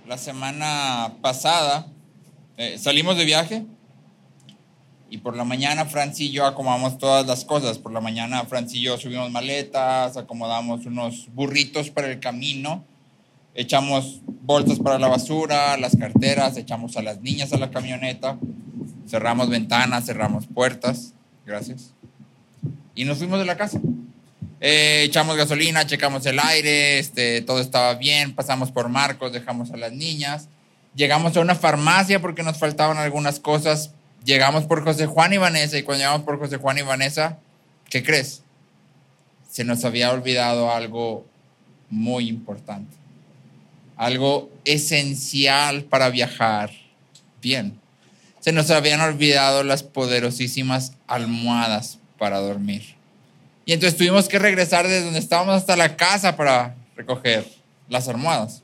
La semana pasada salimos de viaje y por la mañana Franci y yo acomodamos todas las cosas. Por la mañana Franci y yo subimos maletas, acomodamos unos burritos para el camino, echamos bolsas para la basura, las carteras, echamos a las niñas a la camioneta, cerramos ventanas, cerramos puertas, gracias, y nos fuimos de la casa. Echamos gasolina, checamos el aire, todo estaba bien, pasamos por Marcos, dejamos a las niñas, llegamos a una farmacia porque nos faltaban algunas cosas, llegamos por José Juan y Vanessa, y cuando llegamos por José Juan y Vanessa, ¿qué crees? Se nos había olvidado algo muy importante, algo esencial para viajar bien. Se nos habían olvidado las poderosísimas almohadas para dormir. Y entonces tuvimos que regresar desde donde estábamos hasta la casa para recoger las almohadas.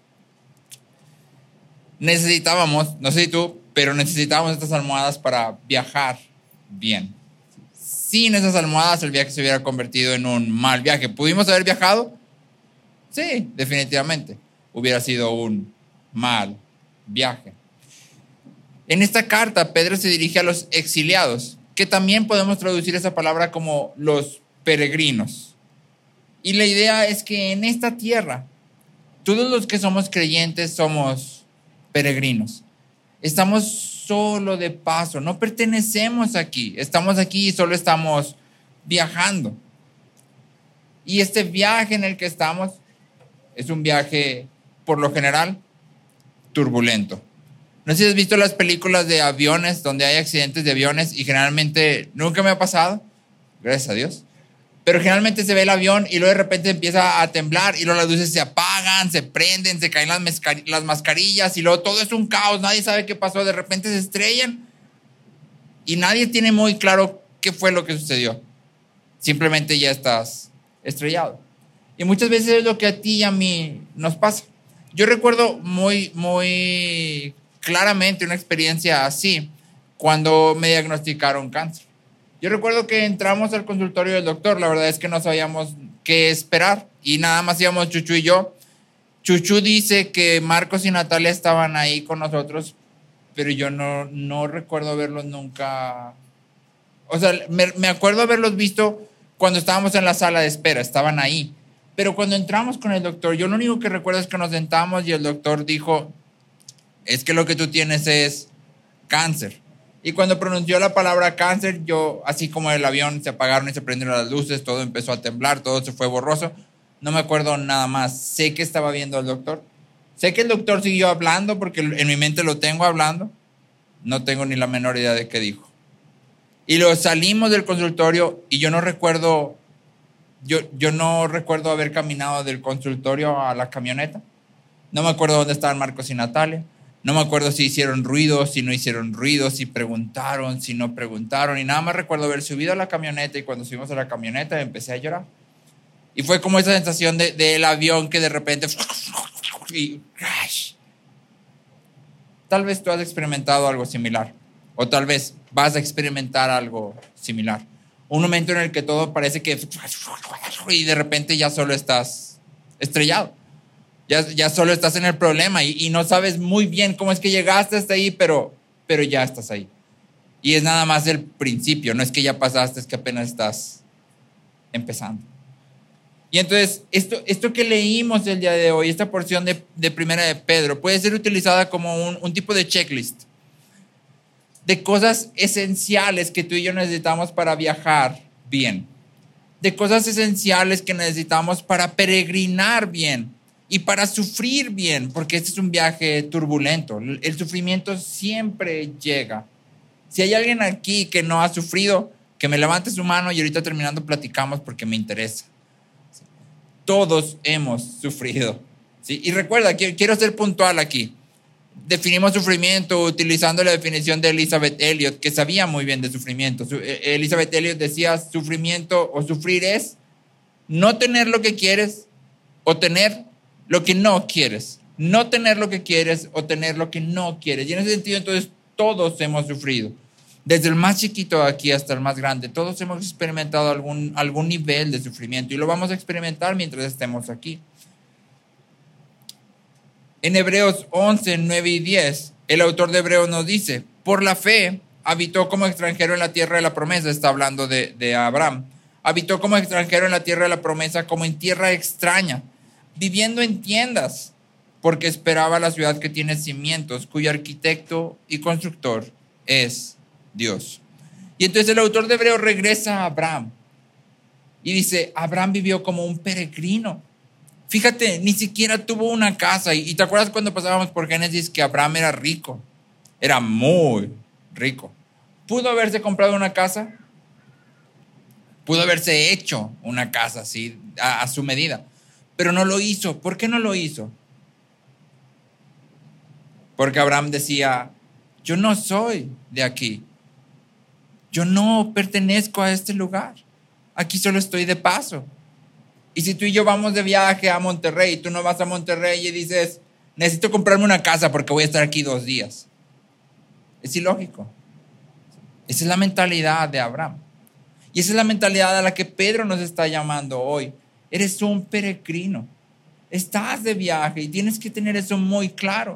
Necesitábamos, no sé si tú, pero necesitábamos estas almohadas para viajar bien. Sin esas almohadas el viaje se hubiera convertido en un mal viaje. ¿Pudimos haber viajado? Sí, definitivamente. Hubiera sido un mal viaje. En esta carta, Pedro se dirige a los exiliados, que también podemos traducir esa palabra como los peregrinos. Y la idea es que en esta tierra, todos los que somos creyentes somos peregrinos. Estamos solo de paso, no pertenecemos aquí. Estamos aquí y solo estamos viajando. Y este viaje en el que estamos es un viaje, por lo general, turbulento. No sé si has visto las películas de aviones donde hay accidentes de aviones y generalmente nunca me ha pasado, gracias a Dios, pero generalmente se ve el avión y luego de repente empieza a temblar y luego las luces se apagan, se prenden, se caen las mascarillas y luego todo es un caos, nadie sabe qué pasó, de repente se estrellan y nadie tiene muy claro qué fue lo que sucedió. Simplemente ya estás estrellado. Y muchas veces es lo que a ti y a mí nos pasa. Yo recuerdo muy claramente una experiencia así cuando me diagnosticaron cáncer. Yo recuerdo que entramos al consultorio del doctor, la verdad es que no sabíamos qué esperar y nada más íbamos Chuchu y yo. Chuchu dice que Marcos y Natalia estaban ahí con nosotros, pero yo no recuerdo verlos nunca. O sea, me acuerdo haberlos visto cuando estábamos en la sala de espera, estaban ahí. Pero cuando entramos con el doctor, yo lo único que recuerdo es que nos sentamos y el doctor dijo, es que lo que tú tienes es cáncer. Y cuando pronunció la palabra cáncer, yo, así como el avión se apagaron y se prendieron las luces, todo empezó a temblar, todo se fue borroso. No me acuerdo nada más. Sé que estaba viendo al doctor. Sé que el doctor siguió hablando porque en mi mente lo tengo hablando. No tengo ni la menor idea de qué dijo. Y luego salimos del consultorio y yo no recuerdo haber caminado del consultorio a la camioneta. No me acuerdo dónde estaban Marcos y Natalia. No me acuerdo si hicieron ruido, si no hicieron ruido, si preguntaron, si no preguntaron. Y nada más recuerdo haber subido a la camioneta y cuando subimos a la camioneta empecé a llorar. Y fue como esa sensación del avión que de repente... Y, tal vez tú has experimentado algo similar. O tal vez vas a experimentar algo similar. Un momento en el que todo parece que... Y de repente ya solo estás estrellado. Ya solo estás en el problema y no sabes muy bien cómo es que llegaste hasta ahí, pero ya estás ahí. Y es nada más el principio, no es que ya pasaste, es que apenas estás empezando. Y entonces, esto que leímos el día de hoy, esta porción de Primera de Pedro, puede ser utilizada como un tipo de checklist de cosas esenciales que tú y yo necesitamos para viajar bien, de cosas esenciales que necesitamos para peregrinar bien y para sufrir bien, porque este es un viaje turbulento. El sufrimiento siempre llega. Si hay alguien aquí que no ha sufrido, que me levante su mano y ahorita terminando platicamos porque me interesa. Todos hemos sufrido, ¿sí? Y recuerda, quiero ser puntual aquí. Definimos sufrimiento utilizando la definición de Elizabeth Elliot, que sabía muy bien de sufrimiento. Elizabeth Elliot decía, sufrimiento o sufrir es no tener lo que quieres o tener lo que no quieres. No tener lo que quieres o tener lo que no quieres. Y en ese sentido, entonces, todos hemos sufrido. Desde el más chiquito aquí hasta el más grande, todos hemos experimentado algún nivel de sufrimiento y lo vamos a experimentar mientras estemos aquí. En Hebreos 11, 9 y 10, el autor de Hebreos nos dice, por la fe habitó como extranjero en la tierra de la promesa, está hablando de Abraham, habitó como extranjero en la tierra de la promesa, como en tierra extraña, viviendo en tiendas, porque esperaba la ciudad que tiene cimientos, cuyo arquitecto y constructor es Dios. Y entonces el autor de Hebreos regresa a Abraham y dice, Abraham vivió como un peregrino. Fíjate, ni siquiera tuvo una casa. Y te acuerdas cuando pasábamos por Génesis que Abraham era rico, era muy rico. ¿Pudo haberse comprado una casa? Pudo haberse hecho una casa así, a su medida, pero no lo hizo. ¿Por qué no lo hizo? Porque Abraham decía, yo no soy de aquí. Yo no pertenezco a este lugar. Aquí solo estoy de paso. Y si tú y yo vamos de viaje a Monterrey, tú no vas a Monterrey y dices, necesito comprarme una casa porque voy a estar aquí 2 días. Es ilógico. Esa es la mentalidad de Abraham. Y esa es la mentalidad a la que Pedro nos está llamando hoy. Eres un peregrino. Estás de viaje y tienes que tener eso muy claro.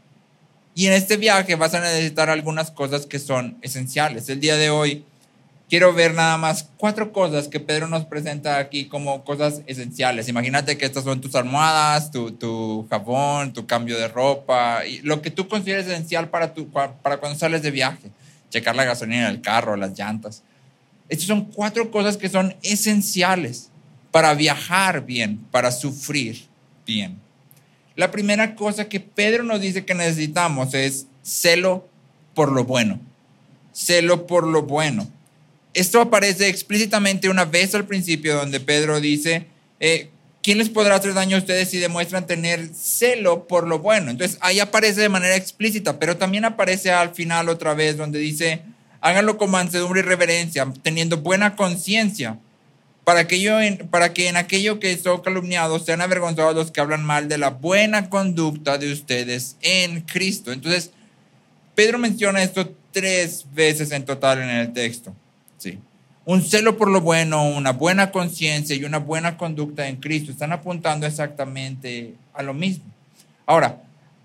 Y en este viaje vas a necesitar algunas cosas que son esenciales. El día de hoy quiero ver nada más 4 cosas que Pedro nos presenta aquí como cosas esenciales. Imagínate que estas son tus almohadas, tu jabón, tu cambio de ropa, y lo que tú consideres esencial para cuando sales de viaje. Checar la gasolina del carro, las llantas. Estas son 4 cosas que son esenciales para viajar bien, para sufrir bien. La primera cosa que Pedro nos dice que necesitamos es celo por lo bueno. Celo por lo bueno. Esto aparece explícitamente una vez al principio donde Pedro dice, ¿quién les podrá hacer daño a ustedes si demuestran tener celo por lo bueno? Entonces ahí aparece de manera explícita, pero también aparece al final otra vez donde dice, háganlo con mansedumbre y reverencia, teniendo buena conciencia, para que en aquello que son calumniados sean avergonzados los que hablan mal de la buena conducta de ustedes en Cristo. Entonces, Pedro menciona esto 3 veces en total en el texto. Sí. Un celo por lo bueno, una buena conciencia y una buena conducta en Cristo están apuntando exactamente a lo mismo. Ahora,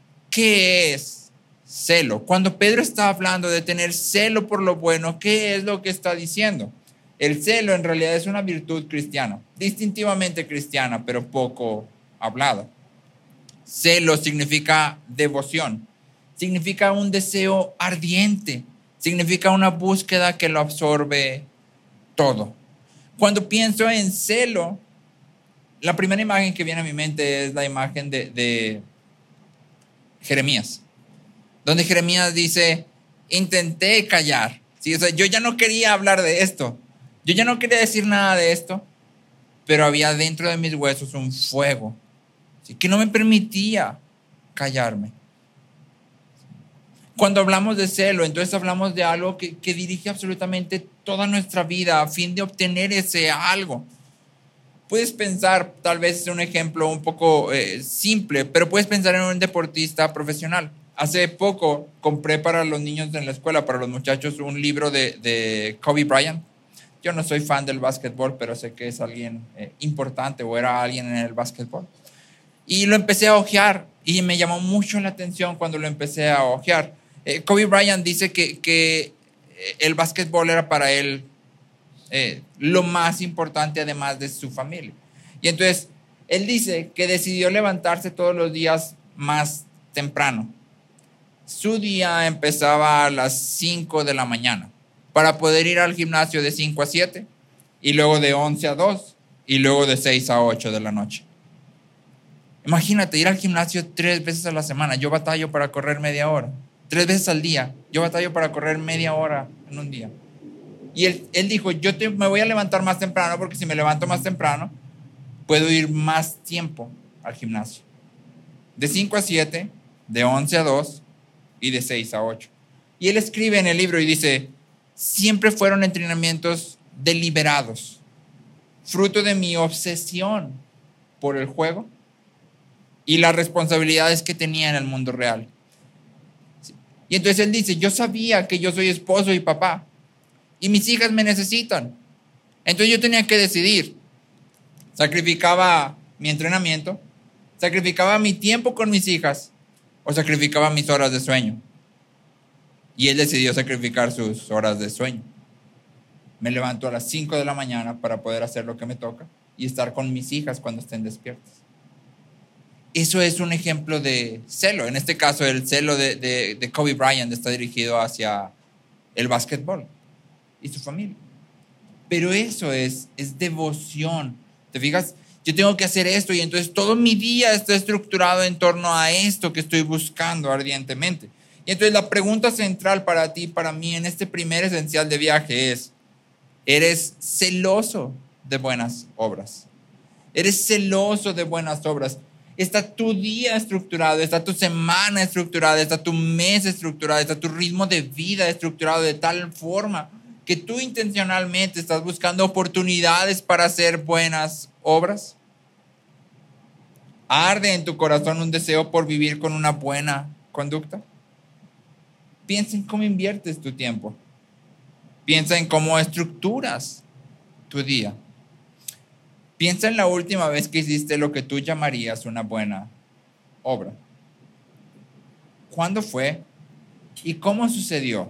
¿qué es celo? Cuando Pedro está hablando de tener celo por lo bueno, ¿qué es lo que está diciendo? El celo en realidad es una virtud cristiana, distintivamente cristiana, pero poco hablada. Celo significa devoción, significa un deseo ardiente, significa una búsqueda que lo absorbe todo. Cuando pienso en celo, la primera imagen que viene a mi mente es la imagen de Jeremías, donde Jeremías dice, intenté callar. ¿Sí? O sea, yo ya no quería hablar de esto. Yo ya no quería decir nada de esto, pero había dentro de mis huesos un fuego, ¿sí? Que no me permitía callarme. Cuando hablamos de celo, entonces hablamos de algo que dirige absolutamente toda nuestra vida a fin de obtener ese algo. Puedes pensar, tal vez es un ejemplo un poco simple, pero puedes pensar en un deportista profesional. Hace poco compré para los niños en la escuela, para los muchachos, un libro de Kobe Bryant. Yo no soy fan del básquetbol, pero sé que es alguien importante o era alguien en el básquetbol. Y lo empecé a hojear y me llamó mucho la atención cuando lo empecé a hojear. Kobe Bryant dice que el básquetbol era para él lo más importante además de su familia. Y entonces él dice que decidió levantarse todos los días más temprano. Su día empezaba a las 5 de la mañana para poder ir al gimnasio de 5 a 7 y luego de 11 a 2 y luego de 6 a 8 de la noche. Imagínate ir al gimnasio 3 veces a la semana. Yo batallo para correr media hora. 3 veces al día. Yo batallo para correr media hora en un día. Y él dijo, me voy a levantar más temprano porque si me levanto más temprano, puedo ir más tiempo al gimnasio. De 5 a 7, de 11 a 2 y de 6 a 8. Y él escribe en el libro y dice, siempre fueron entrenamientos deliberados, fruto de mi obsesión por el juego y las responsabilidades que tenía en el mundo real. Y entonces él dice, yo sabía que yo soy esposo y papá y mis hijas me necesitan. Entonces yo tenía que decidir. Sacrificaba mi entrenamiento, sacrificaba mi tiempo con mis hijas o sacrificaba mis horas de sueño. Y él decidió sacrificar sus horas de sueño. Me levanto a las 5 de la mañana para poder hacer lo que me toca y estar con mis hijas cuando estén despiertas. Eso es un ejemplo de celo. En este caso, el celo de Kobe Bryant está dirigido hacia el básquetbol y su familia. Pero eso es devoción. ¿Te fijas? Yo tengo que hacer esto y entonces todo mi día está estructurado en torno a esto que estoy buscando ardientemente. Y entonces la pregunta central para ti, para mí, en este primer esencial de viaje es: ¿eres celoso de buenas obras? ¿Eres celoso de buenas obras? ¿Está tu día estructurado? ¿Está tu semana estructurada? ¿Está tu mes estructurado? ¿Está tu ritmo de vida estructurado de tal forma que tú intencionalmente estás buscando oportunidades para hacer buenas obras? ¿Arde en tu corazón un deseo por vivir con una buena conducta? Piensa en cómo inviertes tu tiempo. Piensa en cómo estructuras tu día. Piensa en la última vez que hiciste lo que tú llamarías una buena obra. ¿Cuándo fue? ¿Y cómo sucedió?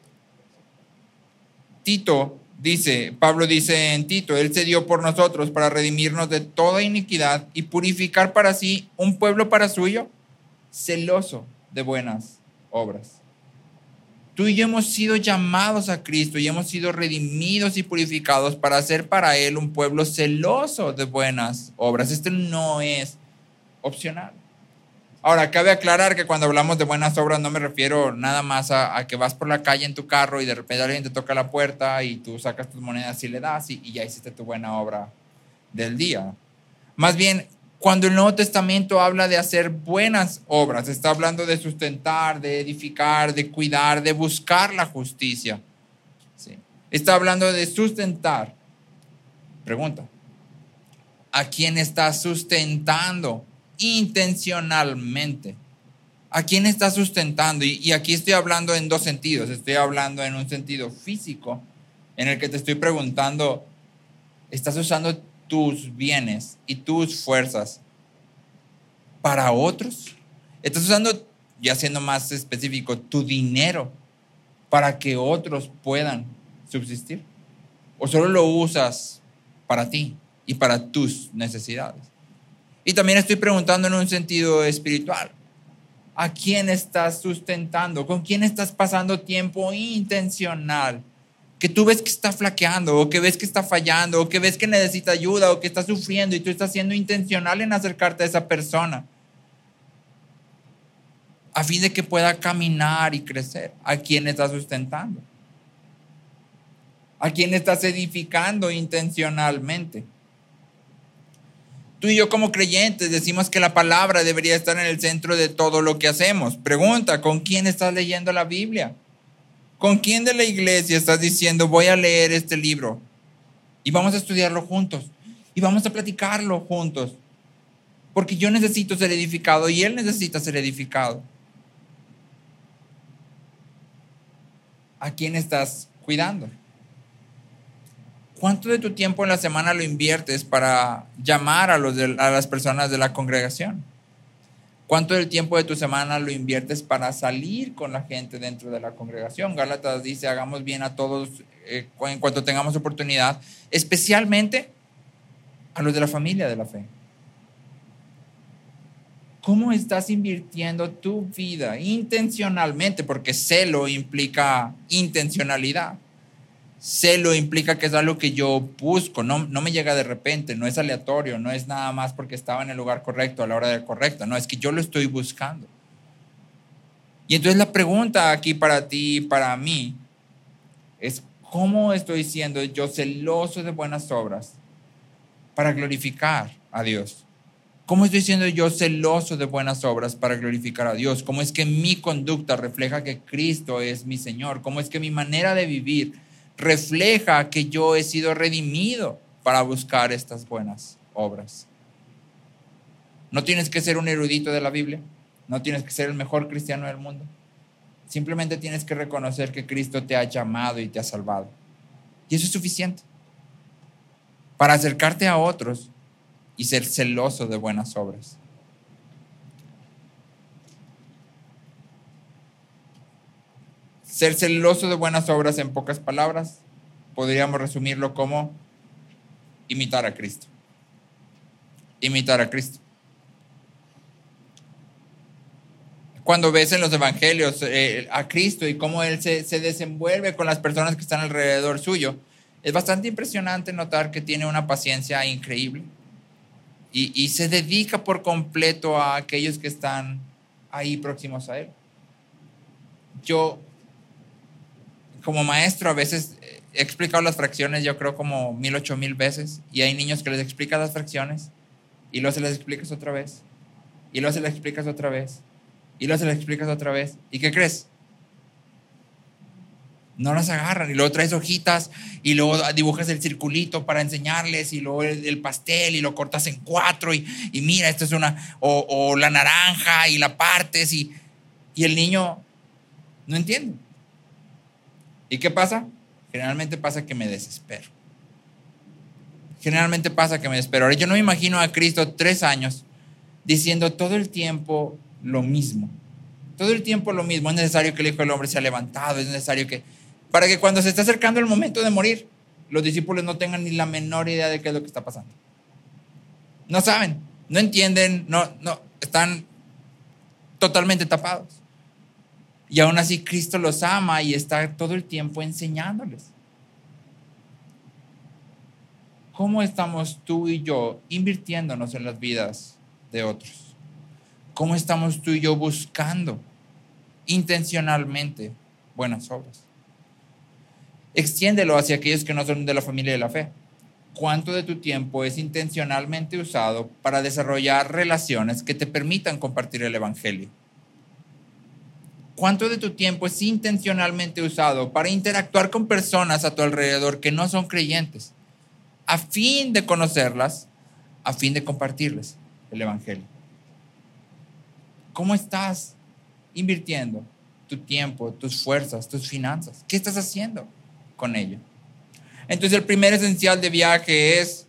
Pablo dice en Tito, Él se dio por nosotros para redimirnos de toda iniquidad y purificar para sí un pueblo para suyo, celoso de buenas obras. Tú y yo hemos sido llamados a Cristo y hemos sido redimidos y purificados para hacer para Él un pueblo celoso de buenas obras. Esto no es opcional. Ahora, cabe aclarar que cuando hablamos de buenas obras no me refiero nada más a que vas por la calle en tu carro y de repente alguien te toca la puerta y tú sacas tus monedas y le das y ya hiciste tu buena obra del día. Más bien, cuando el Nuevo Testamento habla de hacer buenas obras, está hablando de sustentar, de edificar, de cuidar, de buscar la justicia. ¿Sí? Está hablando de sustentar. Pregunta: ¿a quién estás sustentando intencionalmente? ¿A quién estás sustentando? Y aquí estoy hablando en dos sentidos. Estoy hablando en un sentido físico, en el que te estoy preguntando: ¿estás usando tus bienes y tus fuerzas para otros? ¿Estás usando, ya siendo más específico, tu dinero para que otros puedan subsistir? ¿O solo lo usas para ti y para tus necesidades? Y también estoy preguntando en un sentido espiritual: ¿a quién estás sustentando? ¿Con quién estás pasando tiempo intencional? Que tú ves que está flaqueando, o que ves que está fallando, o que ves que necesita ayuda, o que está sufriendo, y tú estás siendo intencional en acercarte a esa persona a fin de que pueda caminar y crecer. ¿A quién estás sustentando? ¿A quién estás edificando intencionalmente? Tú y yo como creyentes decimos que la palabra debería estar en el centro de todo lo que hacemos. Pregunta: ¿con quién estás leyendo la Biblia? ¿Con quién de la iglesia estás diciendo: voy a leer este libro y vamos a estudiarlo juntos y vamos a platicarlo juntos? Porque yo necesito ser edificado y él necesita ser edificado. ¿A quién estás cuidando? ¿Cuánto de tu tiempo en la semana lo inviertes para llamar a las personas de la congregación? ¿Cuánto del tiempo de tu semana lo inviertes para salir con la gente dentro de la congregación? Gálatas dice: hagamos bien a todos en cuanto tengamos oportunidad, especialmente a los de la familia de la fe. ¿Cómo estás invirtiendo tu vida intencionalmente? Porque celo implica intencionalidad. Celo implica que es algo que yo busco, no me llega de repente, no es aleatorio, no es nada más porque estaba en el lugar correcto a la hora del correcto, no, es que yo lo estoy buscando. Y entonces la pregunta aquí para ti y para mí es: ¿cómo estoy siendo yo celoso de buenas obras para glorificar a Dios? ¿Cómo estoy siendo yo celoso de buenas obras para glorificar a Dios? ¿Cómo es que mi conducta refleja que Cristo es mi Señor? ¿Cómo es que mi manera de vivir refleja que yo he sido redimido para buscar estas buenas obras? No tienes que ser un erudito de la Biblia, no tienes que ser el mejor cristiano del mundo. Simplemente tienes que reconocer que Cristo te ha llamado y te ha salvado. Y eso es suficiente para acercarte a otros y ser celoso de buenas obras. Ser celoso de buenas obras, en pocas palabras, podríamos resumirlo como imitar a Cristo. Imitar a Cristo. Cuando ves en los evangelios a Cristo y cómo Él se desenvuelve con las personas que están alrededor suyo, es bastante impresionante notar que tiene una paciencia increíble y se dedica por completo a aquellos que están ahí próximos a Él. Yo, como maestro, a veces he explicado las fracciones, yo creo como 1000, 8000 veces, y hay niños que les explicas las fracciones y luego se las explicas otra vez, y luego se las explicas otra vez, y luego se las explicas otra vez. ¿Y qué crees? No las agarran, y luego traes hojitas y luego dibujas el circulito para enseñarles, y luego el pastel y lo cortas en 4 y mira, esto es una, o la naranja y la partes y el niño no entiende. ¿Y qué pasa? Generalmente pasa que me desespero. Ahora, yo no me imagino a Cristo 3 años diciendo todo el tiempo lo mismo. Todo el tiempo lo mismo. Es necesario que el Hijo del Hombre sea levantado. Es necesario que, para que cuando se está acercando el momento de morir, los discípulos no tengan ni la menor idea de qué es lo que está pasando. No saben, no entienden, no, están totalmente tapados. Y aún así Cristo los ama y está todo el tiempo enseñándoles. ¿Cómo estamos tú y yo invirtiéndonos en las vidas de otros? ¿Cómo estamos tú y yo buscando intencionalmente buenas obras? Extiéndelo hacia aquellos que no son de la familia de la fe. ¿Cuánto de tu tiempo es intencionalmente usado para desarrollar relaciones que te permitan compartir el evangelio? ¿Cuánto de tu tiempo es intencionalmente usado para interactuar con personas a tu alrededor que no son creyentes, a fin de conocerlas, a fin de compartirles el evangelio? ¿Cómo estás invirtiendo tu tiempo, tus fuerzas, tus finanzas? ¿Qué estás haciendo con ello? Entonces, el primer esencial de viaje es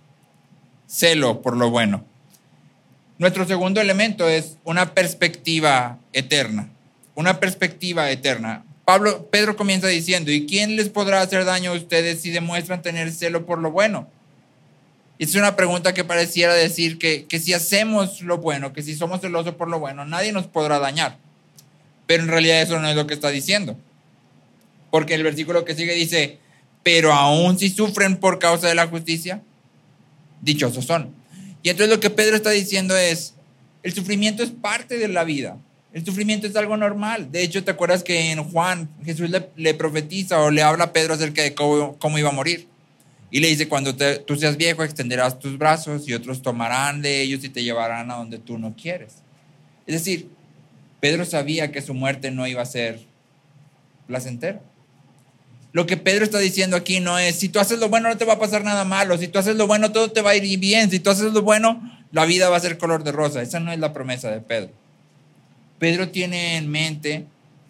celo por lo bueno. Nuestro segundo elemento es una perspectiva eterna. Una perspectiva eterna. Pedro comienza diciendo, ¿y quién les podrá hacer daño a ustedes si demuestran tener celo por lo bueno? Es una pregunta que pareciera decir que si hacemos lo bueno, que si somos celosos por lo bueno, nadie nos podrá dañar. Pero en realidad eso no es lo que está diciendo. Porque el versículo que sigue dice, pero aún si sufren por causa de la justicia, dichosos son. Y entonces lo que Pedro está diciendo es, el sufrimiento es parte de la vida. El sufrimiento es algo normal. De hecho, ¿te acuerdas que en Juan Jesús le profetiza o le habla a Pedro acerca de cómo iba a morir? Y le dice, cuando tú seas viejo, extenderás tus brazos y otros tomarán de ellos y te llevarán a donde tú no quieres. Es decir, Pedro sabía que su muerte no iba a ser placentera. Lo que Pedro está diciendo aquí no es, si tú haces lo bueno no te va a pasar nada malo, si tú haces lo bueno todo te va a ir bien, si tú haces lo bueno la vida va a ser color de rosa. Esa no es la promesa de Pedro. Pedro tiene en mente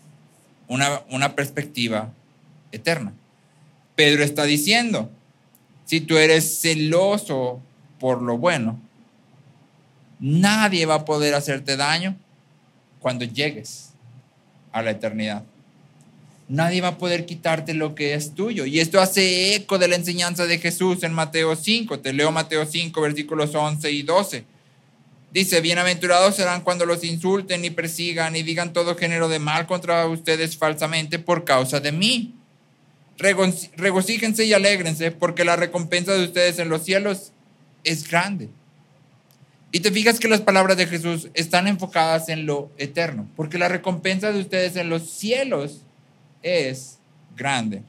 una perspectiva eterna. Pedro está diciendo, si tú eres celoso por lo bueno, nadie va a poder hacerte daño cuando llegues a la eternidad. Nadie va a poder quitarte lo que es tuyo. Y esto hace eco de la enseñanza de Jesús en Mateo 5. Te leo Mateo 5, versículos 11 y 12. Dice, bienaventurados serán cuando los insulten y persigan y digan todo género de mal contra ustedes falsamente por causa de mí. Regocíjense y alégrense porque la recompensa de ustedes en los cielos es grande. Y te fijas que las palabras de Jesús están enfocadas en lo eterno, porque la recompensa de ustedes en los cielos es grande.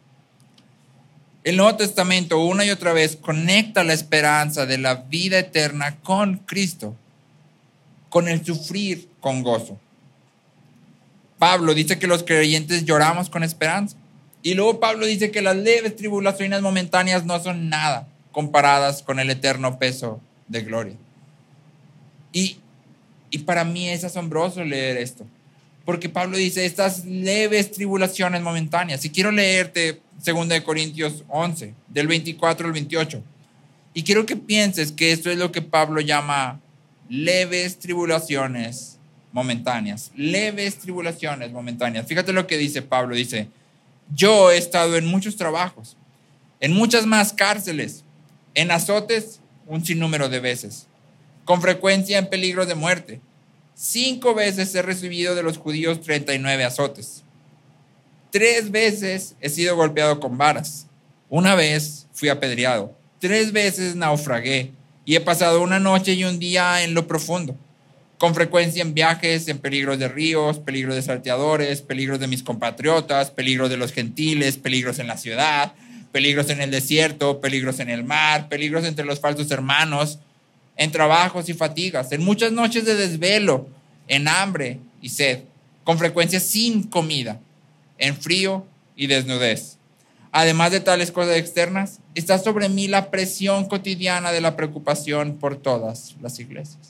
El Nuevo Testamento una y otra vez conecta la esperanza de la vida eterna con Cristo, con el sufrir con gozo. Pablo dice que los creyentes lloramos con esperanza. Y luego Pablo dice que las leves tribulaciones momentáneas no son nada comparadas con el eterno peso de gloria. Y para mí es asombroso leer esto. Porque Pablo dice estas leves tribulaciones momentáneas. Y quiero leerte 2 Corintios 11, del 24 al 28. Y quiero que pienses que esto es lo que Pablo llama leves tribulaciones momentáneas, leves tribulaciones momentáneas. Fíjate lo que dice Pablo, dice, yo he estado en muchos trabajos, en muchas más cárceles, en azotes un sinnúmero de veces, con frecuencia en peligro de muerte. 5 veces he recibido de los judíos 39 azotes. 3 veces he sido golpeado con varas. 1 vez fui apedreado. 3 veces naufragué y he pasado una noche y un día en lo profundo. Con frecuencia en viajes, en peligros de ríos, peligros de salteadores, peligros de mis compatriotas, peligros de los gentiles, peligros en la ciudad, peligros en el desierto, peligros en el mar, peligros entre los falsos hermanos, en trabajos y fatigas, en muchas noches de desvelo, en hambre y sed, con frecuencia sin comida, en frío y desnudez. Además de tales cosas externas, está sobre mí la presión cotidiana de la preocupación por todas las iglesias.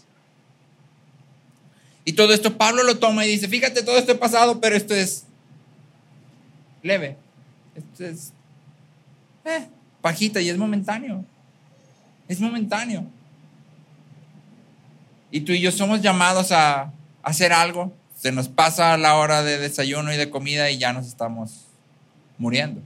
Y todo esto Pablo lo toma y dice, fíjate, todo esto he pasado, pero esto es leve. Esto es pajita y es momentáneo. Es momentáneo. Y tú y yo somos llamados a hacer algo. Se nos pasa la hora de desayuno y de comida y ya nos estamos muriendo.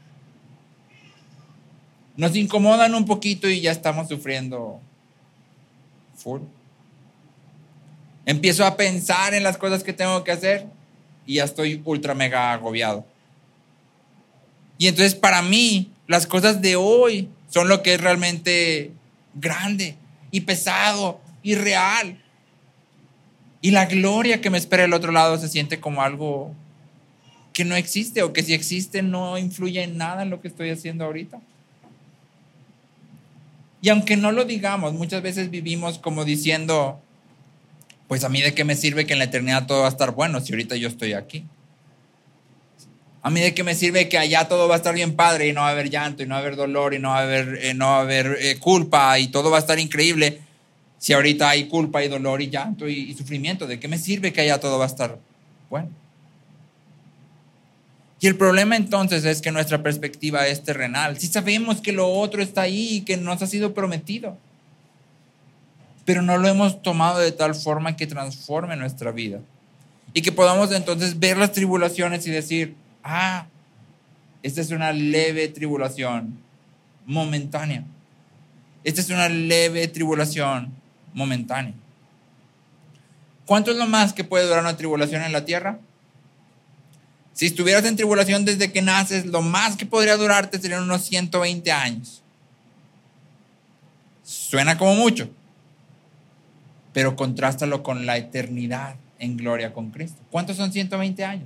Nos incomodan un poquito y ya estamos sufriendo full. Empiezo a pensar en las cosas que tengo que hacer y ya estoy ultra mega agobiado. Y entonces para mí las cosas de hoy son lo que es realmente grande y pesado y real. Y la gloria que me espera del otro lado se siente como algo que no existe, o que si existe no influye en nada en lo que estoy haciendo ahorita. Y aunque no lo digamos, muchas veces vivimos como diciendo, pues a mí de qué me sirve que en la eternidad todo va a estar bueno si ahorita yo estoy aquí. A mí de qué me sirve que allá todo va a estar bien padre y no va a haber llanto y no va a haber dolor y no va a haber culpa y todo va a estar increíble si ahorita hay culpa y dolor y llanto y sufrimiento. ¿De qué me sirve que allá todo va a estar bueno? Y el problema entonces es que nuestra perspectiva es terrenal. Sí sabemos que lo otro está ahí y que nos ha sido prometido, pero no lo hemos tomado de tal forma que transforme nuestra vida y que podamos entonces ver las tribulaciones y decir, esta es una leve tribulación momentánea. Esta es una leve tribulación momentánea. ¿Cuánto es lo más que puede durar una tribulación en la tierra? Si estuvieras en tribulación desde que naces, lo más que podría durarte serían unos 120 años. Suena como mucho, pero contrástalo con la eternidad en gloria con Cristo. ¿Cuántos son 120 años?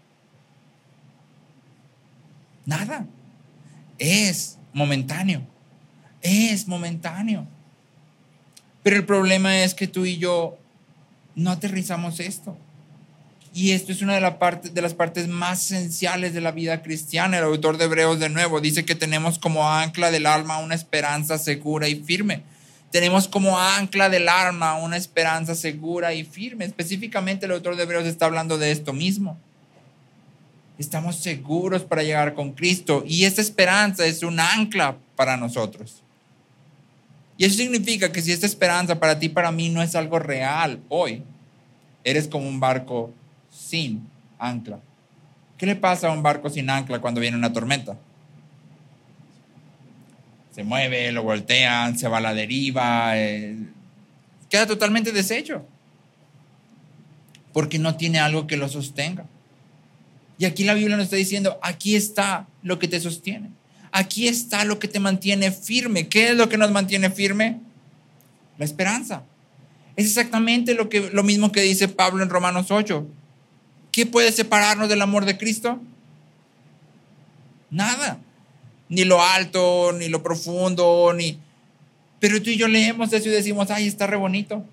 Nada. Es momentáneo. Es momentáneo. Pero el problema es que tú y yo no aterrizamos esto. Y esto es una de las partes más esenciales de la vida cristiana. El autor de Hebreos de nuevo dice que tenemos como ancla del alma una esperanza segura y firme. Tenemos como ancla del alma una esperanza segura y firme. Específicamente el autor de Hebreos está hablando de esto mismo. Estamos seguros para llegar con Cristo y esta esperanza es un ancla para nosotros. Y eso significa que si esta esperanza para ti y para mí no es algo real hoy, eres como un barco sin ancla. ¿Qué le pasa a un barco sin ancla cuando viene una tormenta? Se mueve, lo voltean, se va a la deriva, queda totalmente deshecho porque no tiene algo que lo sostenga. Y aquí la Biblia nos está diciendo, aquí está lo que te sostiene. Aquí está lo que te mantiene firme. ¿Qué es lo que nos mantiene firme? La esperanza. Es exactamente lo mismo que dice Pablo en Romanos 8. ¿Qué puede separarnos del amor de Cristo? Nada. Ni lo alto, ni lo profundo, Pero tú y yo leemos eso y decimos, ay, está re bonito.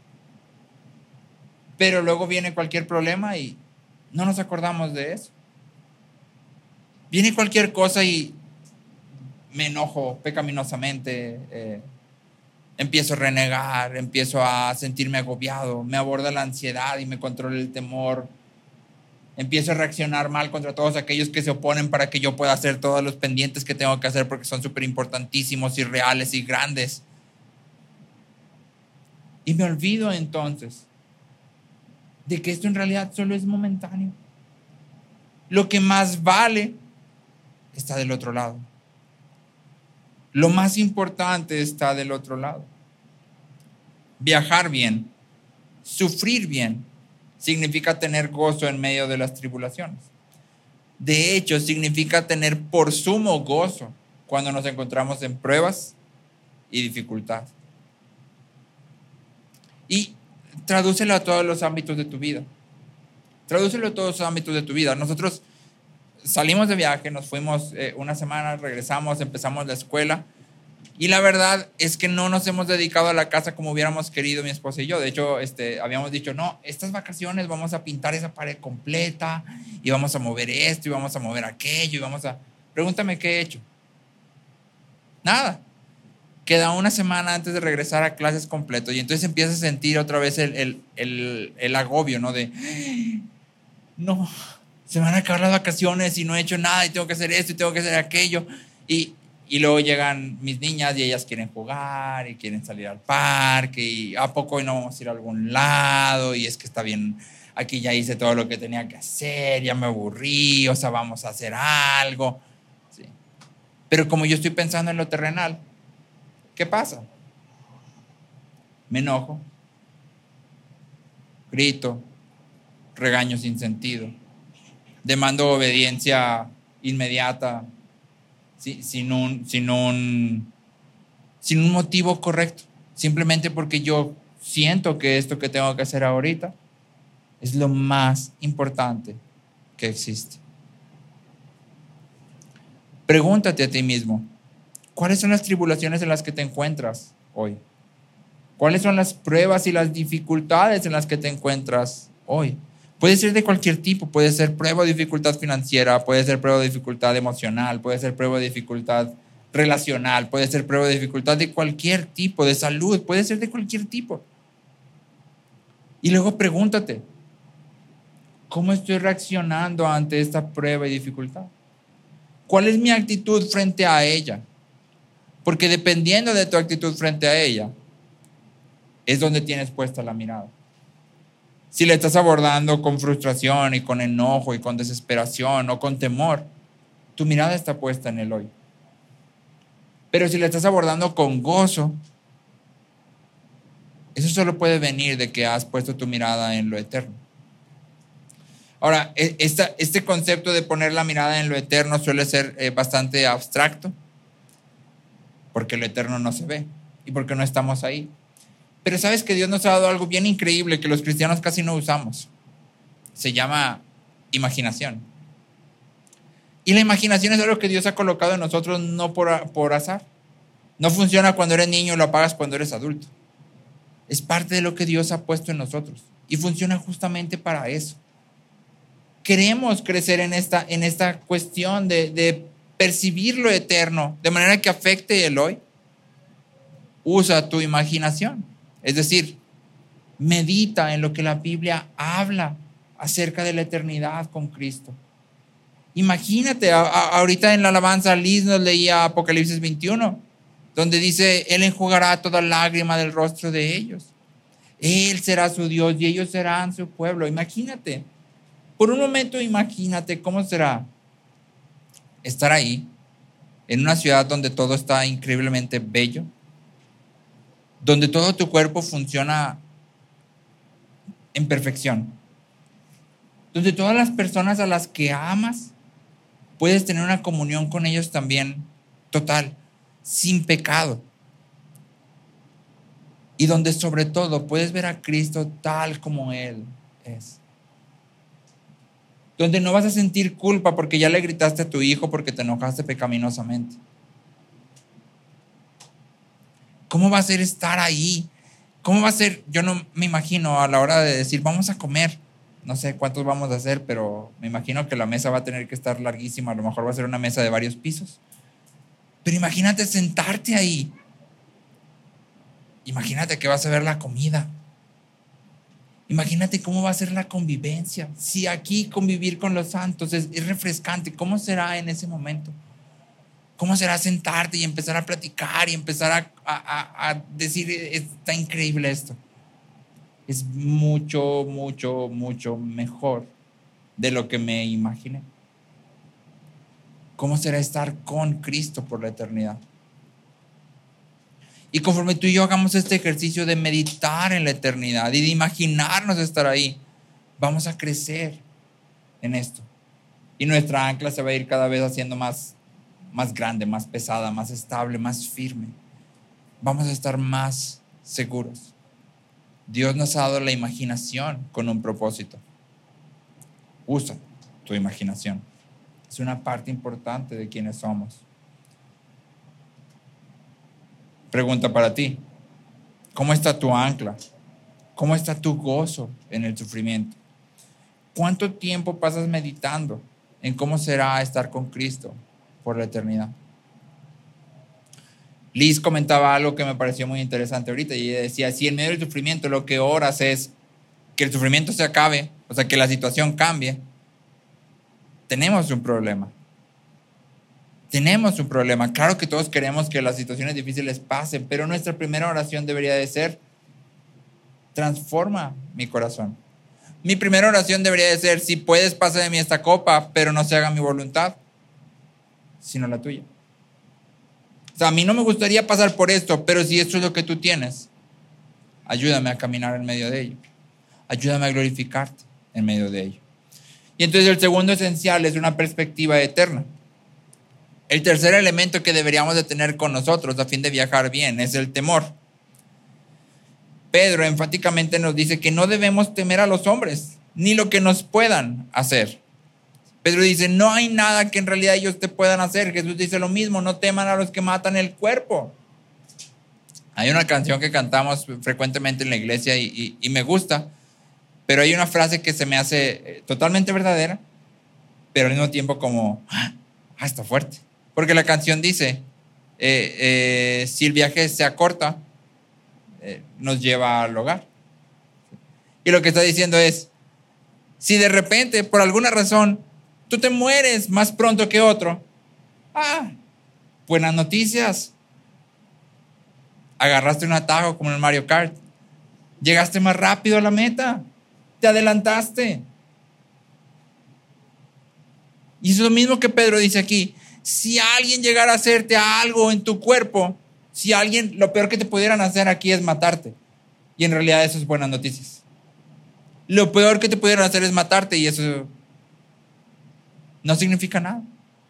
Pero luego viene cualquier problema y no nos acordamos de eso. Viene cualquier cosa y me enojo pecaminosamente, empiezo a renegar, empiezo a sentirme agobiado, me aborda la ansiedad y me controla el temor. Empiezo a reaccionar mal contra todos aquellos que se oponen para que yo pueda hacer todos los pendientes que tengo que hacer porque son súper importantísimos y reales y grandes. Y me olvido entonces de que esto en realidad solo es momentáneo. Lo que más vale está del otro lado. Lo más importante está del otro lado. Viajar bien, sufrir bien, significa tener gozo en medio de las tribulaciones. De hecho, significa tener por sumo gozo cuando nos encontramos en pruebas y dificultades. Y tradúcelo a todos los ámbitos de tu vida. Tradúcelo a todos los ámbitos de tu vida. Nosotros salimos de viaje, nos fuimos una semana, regresamos, empezamos la escuela. Y la verdad es que no nos hemos dedicado a la casa como hubiéramos querido mi esposa y yo. De hecho, habíamos dicho, no, estas vacaciones vamos a pintar esa pared completa y vamos a mover esto y vamos a mover aquello y vamos a... Pregúntame qué he hecho. Nada. Queda una semana antes de regresar a clases completo y entonces empiezas a sentir otra vez el agobio, ¿no? De, no, se van a acabar las vacaciones y no he hecho nada y tengo que hacer esto y tengo que hacer aquello. Y luego llegan mis niñas y ellas quieren jugar y quieren salir al parque y ¿a poco hoy no vamos a ir a algún lado? Y es que está bien, aquí ya hice todo lo que tenía que hacer, ya me aburrí, o sea, vamos a hacer algo. Sí. Pero como yo estoy pensando en lo terrenal, ¿qué pasa? Me enojo, grito, regaño sin sentido, demando obediencia inmediata, sin un motivo correcto, simplemente porque yo siento que esto que tengo que hacer ahorita es lo más importante que existe. Pregúntate a ti mismo, ¿cuáles son las tribulaciones en las que te encuentras hoy? ¿Cuáles son las pruebas y las dificultades en las que te encuentras hoy? Puede ser de cualquier tipo, puede ser prueba o dificultad financiera, puede ser prueba o dificultad emocional, puede ser prueba o dificultad relacional, puede ser prueba o dificultad de cualquier tipo, de salud, puede ser de cualquier tipo. Y luego pregúntate, ¿cómo estoy reaccionando ante esta prueba y dificultad? ¿Cuál es mi actitud frente a ella? Porque dependiendo de tu actitud frente a ella, es donde tienes puesta la mirada. Si le estás abordando con frustración y con enojo y con desesperación o con temor, tu mirada está puesta en el hoy. Pero si le estás abordando con gozo, eso solo puede venir de que has puesto tu mirada en lo eterno. Ahora, este concepto de poner la mirada en lo eterno suele ser bastante abstracto, porque lo eterno no se ve y porque no estamos ahí. Pero sabes que Dios nos ha dado algo bien increíble que los cristianos casi no usamos. Se llama imaginación. Y la imaginación es algo que Dios ha colocado en nosotros no por azar. No funciona cuando eres niño y lo apagas cuando eres adulto. Es parte de lo que Dios ha puesto en nosotros. Y funciona justamente para eso. Queremos crecer en esta cuestión de percibir lo eterno de manera que afecte el hoy. Usa tu imaginación. Es decir, medita en lo que la Biblia habla acerca de la eternidad con Cristo. Imagínate, ahorita en la alabanza Liz nos leía Apocalipsis 21, donde dice, Él enjugará toda lágrima del rostro de ellos. Él será su Dios y ellos serán su pueblo. Imagínate, por un momento imagínate cómo será estar ahí, en una ciudad donde todo está increíblemente bello, donde todo tu cuerpo funciona en perfección, donde todas las personas a las que amas puedes tener una comunión con ellos también total, sin pecado, y donde sobre todo puedes ver a Cristo tal como Él es, donde no vas a sentir culpa porque ya le gritaste a tu hijo porque te enojaste pecaminosamente. ¿Cómo va a ser estar ahí? ¿Cómo va a ser? Yo no me imagino a la hora de decir, vamos a comer. No sé cuántos vamos a hacer, pero me imagino que la mesa va a tener que estar larguísima. A lo mejor va a ser una mesa de varios pisos. Pero imagínate sentarte ahí. Imagínate que vas a ver la comida. Imagínate cómo va a ser la convivencia. Si aquí convivir con los santos es refrescante, ¿cómo será en ese momento? ¿Cómo será sentarte y empezar a platicar y empezar a decir, está increíble esto? es mucho, mucho, mucho mejor de lo que me imaginé. ¿Cómo será estar con Cristo por la eternidad? Y conforme tú y yo hagamos este ejercicio de meditar en la eternidad y de imaginarnos estar ahí, vamos a crecer en esto. Y nuestra ancla se va a ir cada vez haciendo más grande, más pesada, más estable, más firme. Vamos a estar más seguros. Dios nos ha dado la imaginación con un propósito. Usa tu imaginación. Es una parte importante de quienes somos. Pregunta para ti. ¿Cómo está tu ancla? ¿Cómo está tu gozo en el sufrimiento? ¿Cuánto tiempo pasas meditando en cómo será estar con Cristo por la eternidad? Liz comentaba algo que me pareció muy interesante ahorita y ella decía, si en medio del sufrimiento lo que oras es que el sufrimiento se acabe, o sea, que la situación cambie, tenemos un problema. Tenemos un problema. Claro que todos queremos que las situaciones difíciles pasen, pero nuestra primera oración debería de ser, transforma mi corazón. Mi primera oración debería de ser, si puedes, pasa de mí esta copa, pero no se haga mi voluntad, sino la tuya. O sea, a mí no me gustaría pasar por esto, pero si esto es lo que tú tienes, ayúdame a caminar en medio de ello. Ayúdame a glorificarte en medio de ello. Y entonces el segundo esencial es una perspectiva eterna. El tercer elemento que deberíamos de tener con nosotros a fin de viajar bien es el temor. Pedro enfáticamente nos dice que no debemos temer a los hombres, ni lo que nos puedan hacer. Pedro dice, no hay nada que en realidad ellos te puedan hacer. Jesús dice lo mismo, no teman a los que matan el cuerpo. Hay una canción que cantamos frecuentemente en la iglesia y me gusta, pero hay una frase que se me hace totalmente verdadera, pero al mismo tiempo como, está fuerte. Porque la canción dice, si el viaje se acorta, nos lleva al hogar. Y lo que está diciendo es, si de repente, por alguna razón, tú te mueres más pronto que otro, buenas noticias. Agarraste un atajo como en el Mario Kart. Llegaste más rápido a la meta. Te adelantaste. Y es lo mismo que Pedro dice aquí. Si alguien llegara a hacerte algo en tu cuerpo, lo peor que te pudieran hacer aquí es matarte. Y en realidad eso es buenas noticias. Lo peor que te pudieran hacer es matarte y eso no significa nada.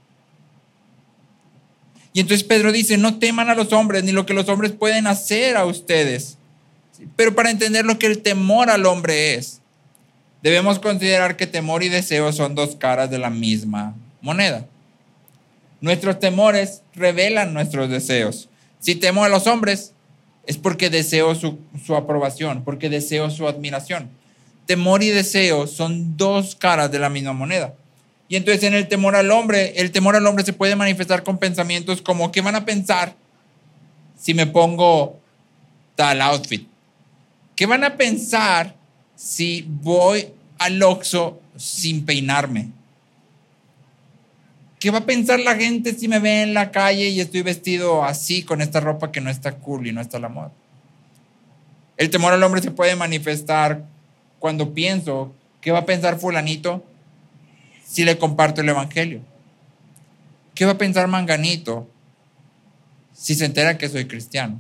Y entonces Pedro dice, no teman a los hombres ni lo que los hombres pueden hacer a ustedes. Pero para entender lo que el temor al hombre es, debemos considerar que temor y deseo son dos caras de la misma moneda. Nuestros temores revelan nuestros deseos. Si temo a los hombres, es porque deseo su aprobación, porque deseo su admiración. Temor y deseo son dos caras de la misma moneda. Y entonces en el temor al hombre se puede manifestar con pensamientos como, ¿qué van a pensar si me pongo tal outfit? ¿Qué van a pensar si voy al Oxxo sin peinarme? ¿Qué va a pensar la gente si me ve en la calle y estoy vestido así con esta ropa que no está cool y no está a la moda? El temor al hombre se puede manifestar cuando pienso, ¿qué va a pensar fulanito si le comparto el evangelio? ¿Qué va a pensar manganito si se entera que soy cristiano?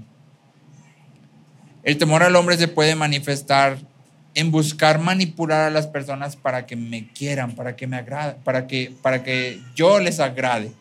El temor al hombre se puede manifestar en buscar manipular a las personas para que me quieran, para que me agraden, para que yo les agrade.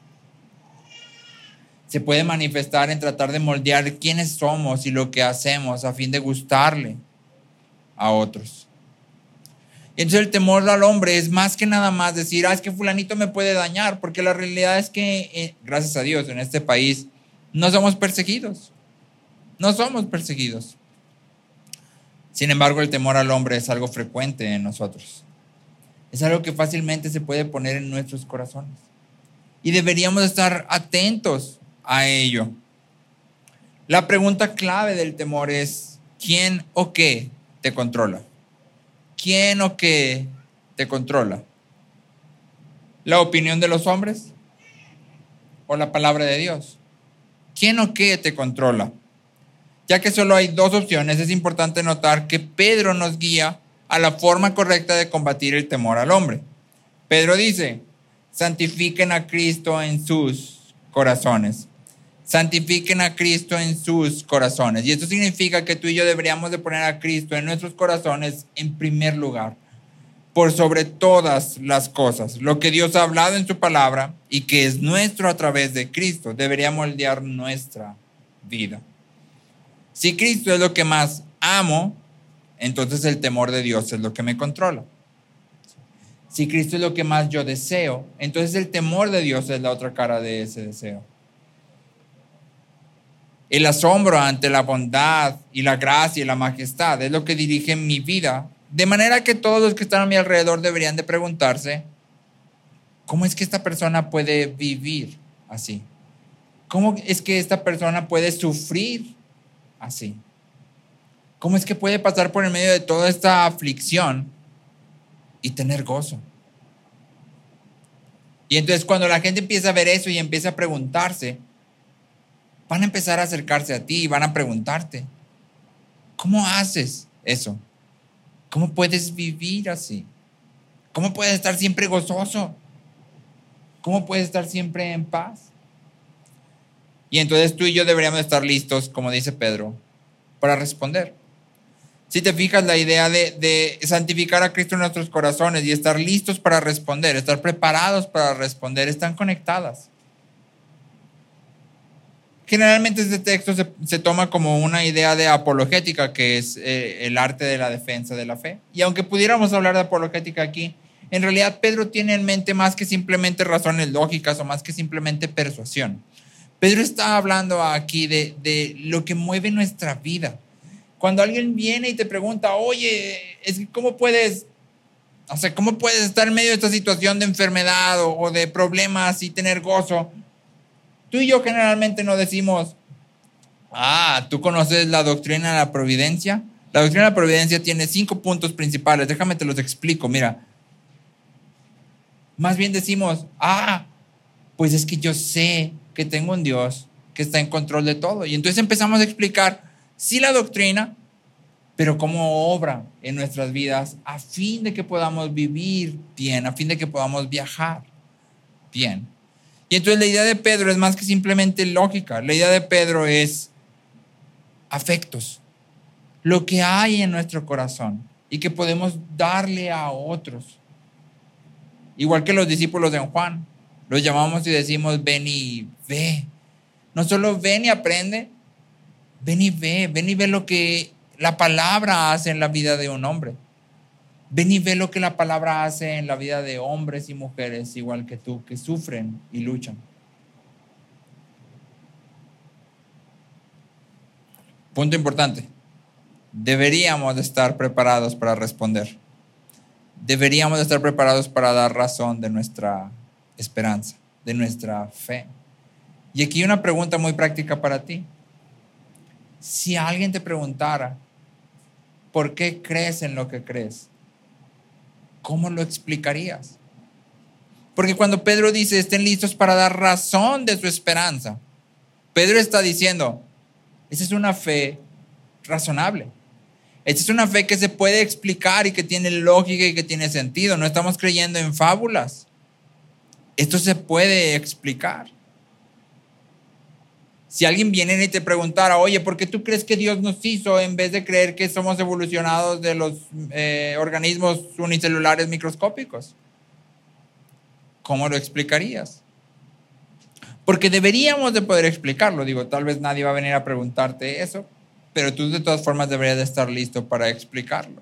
Se puede manifestar en tratar de moldear quiénes somos y lo que hacemos a fin de gustarle a otros. Y entonces el temor al hombre es más que nada más decir, es que fulanito me puede dañar, porque la realidad es que, gracias a Dios, en este país no somos perseguidos. No somos perseguidos. Sin embargo, el temor al hombre es algo frecuente en nosotros. Es algo que fácilmente se puede poner en nuestros corazones. Y deberíamos estar atentos a ello. La pregunta clave del temor es, ¿quién o qué te controla? ¿Quién o qué te controla? ¿La opinión de los hombres o la palabra de Dios? ¿Quién o qué te controla? Ya que solo hay dos opciones, es importante notar que Pedro nos guía a la forma correcta de combatir el temor al hombre. Pedro dice, santifiquen a Cristo en sus corazones. Santifiquen a Cristo en sus corazones. Y esto significa que tú y yo deberíamos de poner a Cristo en nuestros corazones en primer lugar, por sobre todas las cosas. Lo que Dios ha hablado en su palabra y que es nuestro a través de Cristo debería moldear nuestra vida. Si Cristo es lo que más amo, entonces el temor de Dios es lo que me controla. Si Cristo es lo que más yo deseo, entonces el temor de Dios es la otra cara de ese deseo. El asombro ante la bondad y la gracia y la majestad es lo que dirige mi vida, de manera que todos los que están a mi alrededor deberían de preguntarse, ¿cómo es que esta persona puede vivir así? ¿Cómo es que esta persona puede sufrir así? ¿Cómo es que puede pasar por el medio de toda esta aflicción y tener gozo? Y entonces cuando la gente empieza a ver eso y empieza a preguntarse, van a empezar a acercarse a ti y van a preguntarte, ¿cómo haces eso? ¿Cómo puedes vivir así? ¿Cómo puedes estar siempre gozoso? ¿Cómo puedes estar siempre en paz? Y entonces tú y yo deberíamos estar listos, como dice Pedro, para responder. Si te fijas, la idea de santificar a Cristo en nuestros corazones y estar listos para responder, estar preparados para responder, están conectadas. Generalmente este texto se toma como una idea de apologética, que es el arte de la defensa de la fe. Y aunque pudiéramos hablar de apologética aquí, en realidad Pedro tiene en mente más que simplemente razones lógicas o más que simplemente persuasión. Pedro está hablando aquí de lo que mueve nuestra vida. Cuando alguien viene y te pregunta, oye, ¿cómo puedes estar en medio de esta situación de enfermedad o de problemas y tener gozo? Tú y yo generalmente no decimos, ¿tú conoces la doctrina de la providencia? La doctrina de la providencia tiene 5 puntos principales. Déjame te los explico, mira. Más bien decimos, pues es que yo sé que tengo un Dios que está en control de todo. Y entonces empezamos a explicar, sí, la doctrina, pero cómo obra en nuestras vidas a fin de que podamos vivir bien, a fin de que podamos viajar bien. Y entonces la idea de Pedro es más que simplemente lógica. La idea de Pedro es afectos, lo que hay en nuestro corazón y que podemos darle a otros. Igual que los discípulos de Juan, los llamamos y decimos, ven y ve. No solo ven y aprende, ven y ve lo que la palabra hace en la vida de un hombre. Ven y ve lo que la palabra hace en la vida de hombres y mujeres igual que tú, que sufren y luchan. Punto importante. Deberíamos de estar preparados para responder. Deberíamos de estar preparados para dar razón de nuestra esperanza, de nuestra fe. Y aquí una pregunta muy práctica para ti. Si alguien te preguntara, ¿por qué crees en lo que crees? ¿Cómo lo explicarías? Porque cuando Pedro dice, estén listos para dar razón de su esperanza, Pedro está diciendo, esa es una fe razonable. Esta es una fe que se puede explicar y que tiene lógica y que tiene sentido. No estamos creyendo en fábulas. Esto se puede explicar. Si alguien viene y te preguntara, oye, ¿por qué tú crees que Dios nos hizo en vez de creer que somos evolucionados de los organismos unicelulares microscópicos? ¿Cómo lo explicarías? Porque deberíamos de poder explicarlo. Digo, tal vez nadie va a venir a preguntarte eso, pero tú de todas formas deberías de estar listo para explicarlo.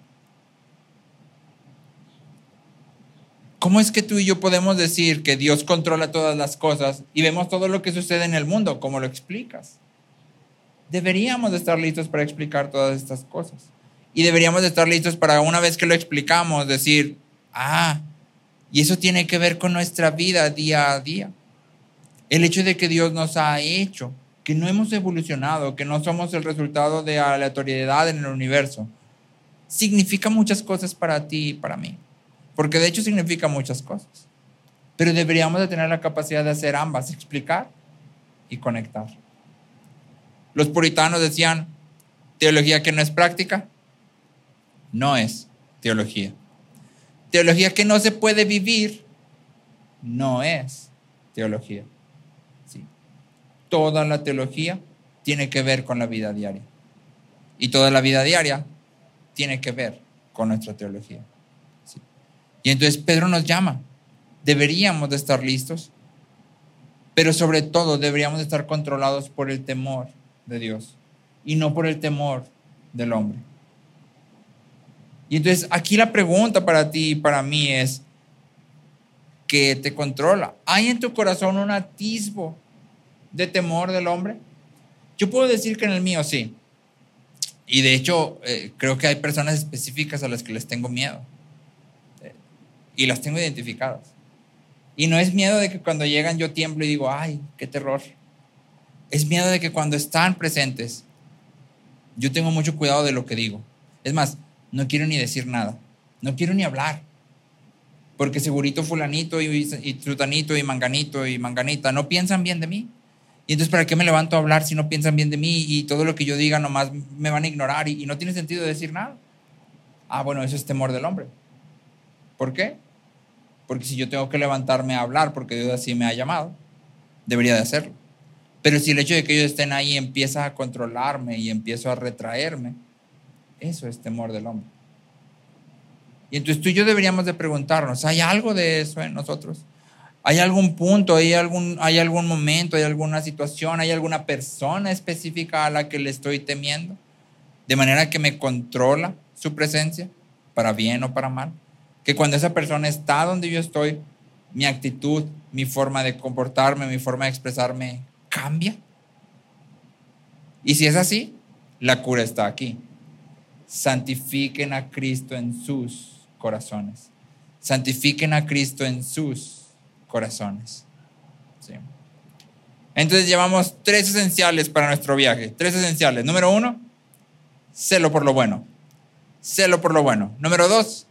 ¿Cómo es que tú y yo podemos decir que Dios controla todas las cosas y vemos todo lo que sucede en el mundo? ¿Cómo lo explicas? Deberíamos de estar listos para explicar todas estas cosas. Y deberíamos de estar listos para, una vez que lo explicamos, decir, y eso tiene que ver con nuestra vida día a día. El hecho de que Dios nos ha hecho, que no hemos evolucionado, que no somos el resultado de aleatoriedad en el universo, significa muchas cosas para ti y para mí. Porque de hecho significa muchas cosas. Pero deberíamos de tener la capacidad de hacer ambas, explicar y conectar. Los puritanos decían, Teología que no es práctica, no es teología. Teología que no se puede vivir, no es teología. Sí. Toda la teología tiene que ver con la vida diaria. Y toda la vida diaria tiene que ver con nuestra teología. Sí. Y entonces Pedro nos llama. Deberíamos de estar listos, pero sobre todo deberíamos de estar controlados por el temor de Dios y no por el temor del hombre. Y entonces aquí la pregunta para ti y para mí es, ¿qué te controla? ¿Hay en tu corazón un atisbo de temor del hombre? Yo puedo decir que en el mío sí. Y de hecho, creo que hay personas específicas a las que les tengo miedo. Y las tengo identificadas. Y no es miedo de que cuando llegan yo tiemblo y digo, ay, qué terror. Es miedo de que cuando están presentes, yo tengo mucho cuidado de lo que digo. Es más, no quiero ni decir nada. No quiero ni hablar. Porque segurito fulanito y trutanito y manganita no piensan bien de mí. Y entonces, ¿para qué me levanto a hablar si no piensan bien de mí y todo lo que yo diga nomás me van a ignorar y no tiene sentido decir nada? Bueno, eso es temor del hombre. ¿Por qué? Porque si yo tengo que levantarme a hablar porque Dios así me ha llamado, debería de hacerlo. Pero si el hecho de que ellos estén ahí empieza a controlarme y empiezo a retraerme, eso es temor del hombre. Y entonces tú y yo deberíamos de preguntarnos, ¿hay algo de eso en nosotros? ¿Hay algún punto, hay algún momento, hay alguna situación, hay alguna persona específica a la que le estoy temiendo? De manera que me controla su presencia, para bien o para mal. Que cuando esa persona está donde yo estoy, mi actitud, mi forma de comportarme, mi forma de expresarme cambia. Y si es así, la cura está aquí. Santifiquen a Cristo en sus corazones. Santifiquen a Cristo en sus corazones. Sí. Entonces llevamos 3 esenciales para nuestro viaje. 3 esenciales. Número 1, celo por lo bueno. Celo por lo bueno. Número 2,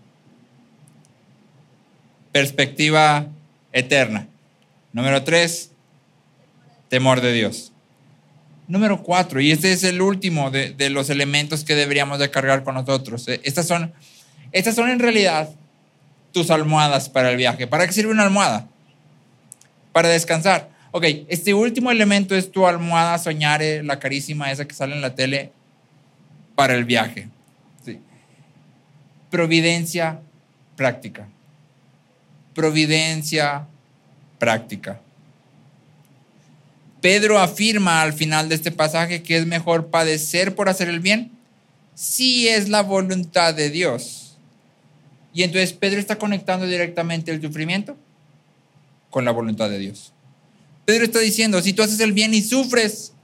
perspectiva eterna. Número 3, temor de Dios. Número 4, y este es el último de los elementos que deberíamos de cargar con nosotros. Estas son en realidad tus almohadas para el viaje. ¿Para qué sirve una almohada? Para descansar. Ok, este último elemento es tu almohada Soñare, la carísima esa que sale en la tele, para el viaje. Sí. Providencia práctica. Providencia práctica. Pedro afirma al final de este pasaje que es mejor padecer por hacer el bien si es la voluntad de Dios. Y entonces Pedro está conectando directamente el sufrimiento con la voluntad de Dios. Pedro está diciendo, si tú haces el bien y sufres,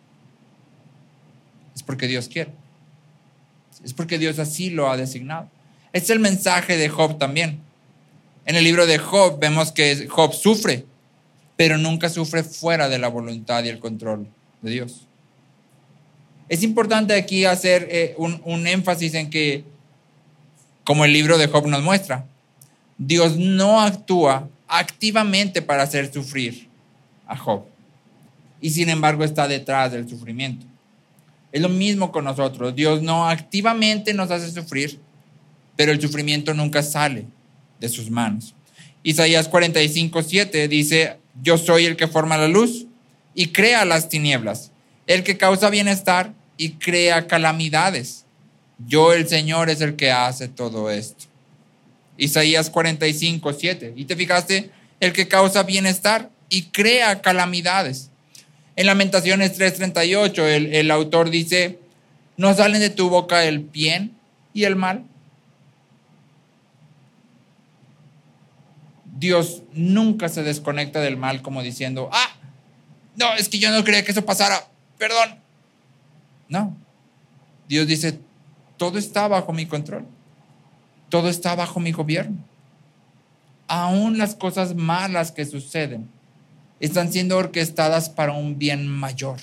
es porque Dios quiere. Es porque Dios así lo ha designado. Este es el mensaje de Job también. En el libro de Job vemos que Job sufre, pero nunca sufre fuera de la voluntad y el control de Dios. Es importante aquí hacer un énfasis en que, como el libro de Job nos muestra, Dios no actúa activamente para hacer sufrir a Job. Y sin embargo está detrás del sufrimiento. Es lo mismo con nosotros. Dios no activamente nos hace sufrir, pero el sufrimiento nunca sale de sus manos. Isaías 45:7 dice, yo soy el que forma la luz y crea las tinieblas, el que causa bienestar y crea calamidades. Yo, el Señor, es el que hace todo esto. Isaías 45:7. ¿Y te fijaste? El que causa bienestar y crea calamidades. En Lamentaciones 3:38, el autor dice, ¿no salen de tu boca el bien y el mal? Dios nunca se desconecta del mal como diciendo, no, es que yo no quería que eso pasara, perdón. No, Dios dice, todo está bajo mi control, todo está bajo mi gobierno. Aún las cosas malas que suceden están siendo orquestadas para un bien mayor.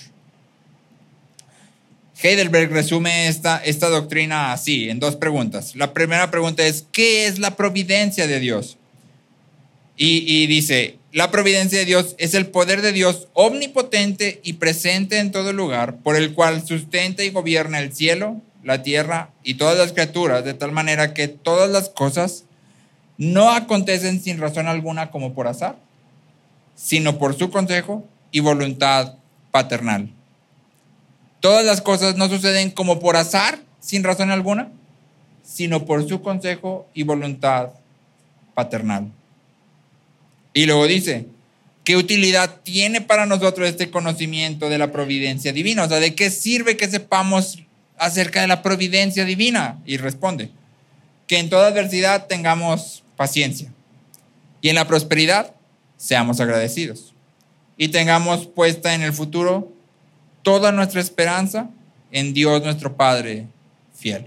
Heidelberg resume esta doctrina así, en 2 preguntas. La primera pregunta es, ¿qué es la providencia de Dios? Y dice, La providencia de Dios es el poder de Dios omnipotente y presente en todo lugar, por el cual sustenta y gobierna el cielo, la tierra y todas las criaturas, de tal manera que todas las cosas no acontecen sin razón alguna como por azar, sino por su consejo y voluntad paternal. Todas las cosas no suceden como por azar, sin razón alguna, sino por su consejo y voluntad paternal. Y luego dice, ¿qué utilidad tiene para nosotros este conocimiento de la providencia divina? O sea, ¿de qué sirve que sepamos acerca de la providencia divina? Y responde, que en toda adversidad tengamos paciencia y en la prosperidad seamos agradecidos y tengamos puesta en el futuro toda nuestra esperanza en Dios nuestro Padre fiel.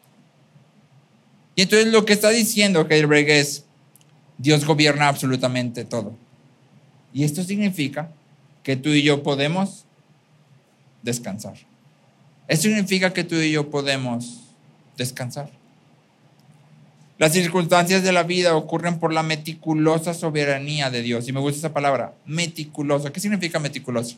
Y entonces lo que está diciendo Heidelberg es, Dios gobierna absolutamente todo. Y esto significa que tú y yo podemos descansar. Esto significa que tú y yo podemos descansar. Las circunstancias de la vida ocurren por la meticulosa soberanía de Dios. Y me gusta esa palabra, meticuloso. ¿Qué significa meticuloso?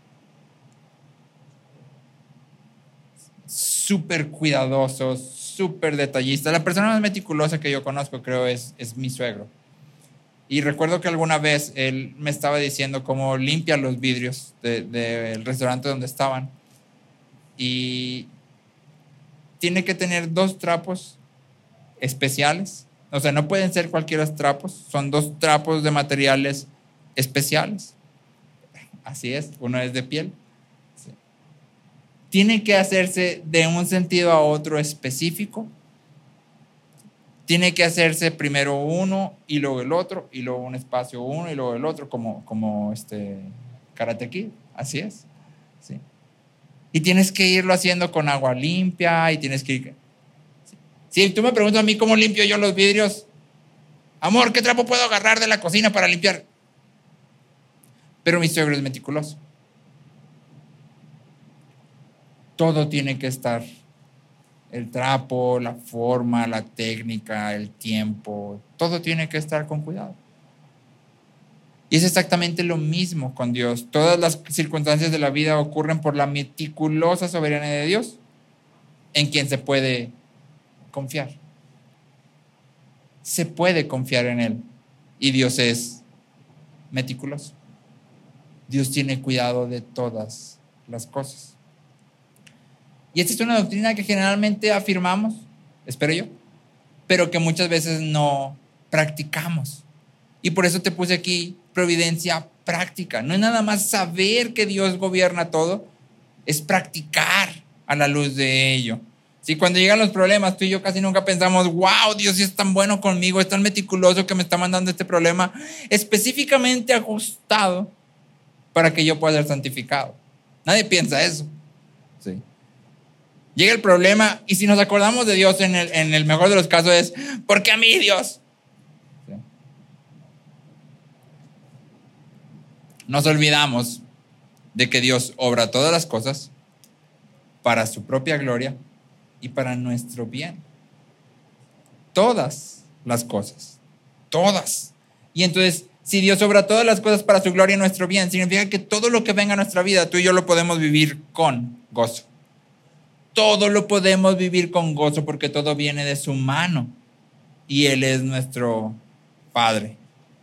Súper cuidadoso, súper detallista. La persona más meticulosa que yo conozco, creo, es mi suegro. Y recuerdo que alguna vez él me estaba diciendo cómo limpia los vidrios del restaurante donde estaban. Y tiene que tener 2 trapos especiales. O sea, no pueden ser cualquiera trapos. Son 2 trapos de materiales especiales. Así es, uno es de piel. Sí. Tiene que hacerse de un sentido a otro específico. Tiene que hacerse primero uno y luego el otro y luego un espacio uno y luego el otro como Karate Kid, así es. ¿Sí? Y tienes que irlo haciendo con agua limpia y tienes que ir. Si tú me preguntas a mí cómo limpio yo los vidrios, amor, ¿qué trapo puedo agarrar de la cocina para limpiar? Pero mi suegro es meticuloso. Todo tiene que estar. El trapo, la forma, la técnica, el tiempo, todo tiene que estar con cuidado. Y es exactamente lo mismo con Dios. Todas las circunstancias de la vida ocurren por la meticulosa soberanía de Dios, en quien se puede confiar. Se puede confiar en Él. Y Dios es meticuloso. Dios tiene cuidado de todas las cosas. Y esta es una doctrina que generalmente afirmamos, espero yo, pero que muchas veces no practicamos. Y por eso te puse aquí providencia práctica. No es nada más saber que Dios gobierna todo, es practicar a la luz de ello. Si cuando llegan los problemas, tú y yo casi nunca pensamos, wow, Dios sí es tan bueno conmigo, es tan meticuloso que me está mandando este problema específicamente ajustado para que yo pueda ser santificado. Nadie piensa eso. Sí. Llega el problema y si nos acordamos de Dios en el mejor de los casos es, ¿por qué a mí, Dios? Sí. Nos olvidamos de que Dios obra todas las cosas para su propia gloria y para nuestro bien. Todas las cosas. Todas. Y entonces, si Dios obra todas las cosas para su gloria y nuestro bien, significa que todo lo que venga a nuestra vida, tú y yo lo podemos vivir con gozo. Todo lo podemos vivir con gozo porque todo viene de su mano y Él es nuestro Padre.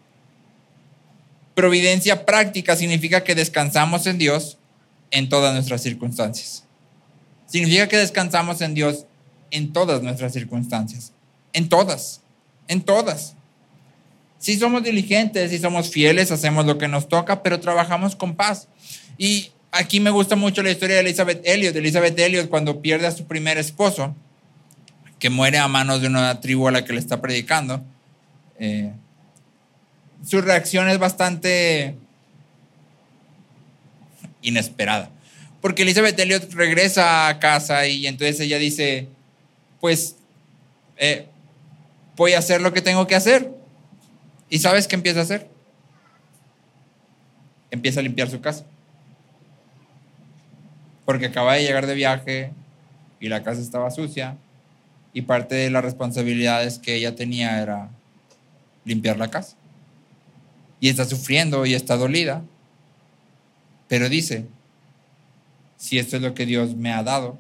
Providencia práctica significa que descansamos en Dios en todas nuestras circunstancias. Significa que descansamos en Dios en todas nuestras circunstancias. En todas. Si somos diligentes, si somos fieles, hacemos lo que nos toca, pero trabajamos con paz. Y aquí me gusta mucho la historia de Elizabeth Elliot cuando pierde a su primer esposo, que muere a manos de una tribu a la que le está predicando. Su reacción es bastante inesperada, porque Elizabeth Elliot regresa a casa y entonces ella dice, pues voy a hacer lo que tengo que hacer. ¿Y sabes qué empieza a hacer? Empieza a limpiar su casa. Porque acaba de llegar de viaje y la casa estaba sucia y parte de las responsabilidades que ella tenía era limpiar la casa. y está sufriendo y está dolida, pero dice, si esto es lo que Dios me ha dado,